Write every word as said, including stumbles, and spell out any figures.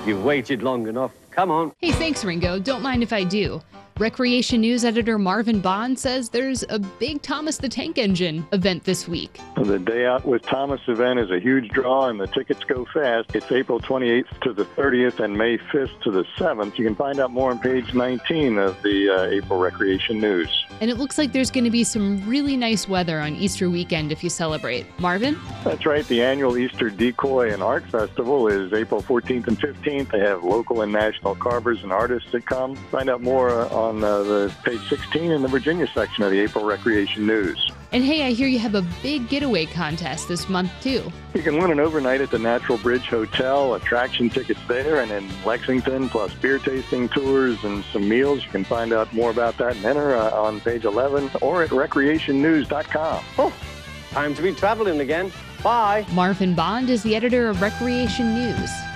You've waited long enough. Come on. Hey, thanks, Ringo. Don't mind if I do. Recreation News editor Marvin Bond says there's a big Thomas the Tank Engine event this week. The Day Out with Thomas event is a huge draw, and the tickets go fast. It's April twenty-eighth to the thirtieth and May fifth to the seventh. You can find out more on page nineteen of the uh, April Recreation News. And it looks like there's going to be some really nice weather on Easter weekend if you celebrate. Marvin? That's right. The annual Easter Decoy and Art Festival is April fourteenth and fifteenth. They have local and national carvers and artists that come. Find out more uh, on uh, the page sixteen in the Virginia section of the April Recreation News. And hey, I hear you have a big getaway contest this month, too. You can win an overnight at the Natural Bridge Hotel, attraction tickets there, and in Lexington, plus beer tasting tours and some meals. You can find out more about that and enter uh, on page eleven or at recreation news dot com. Oh, time to be traveling again. Bye. Marvin Bond is the editor of Recreation News.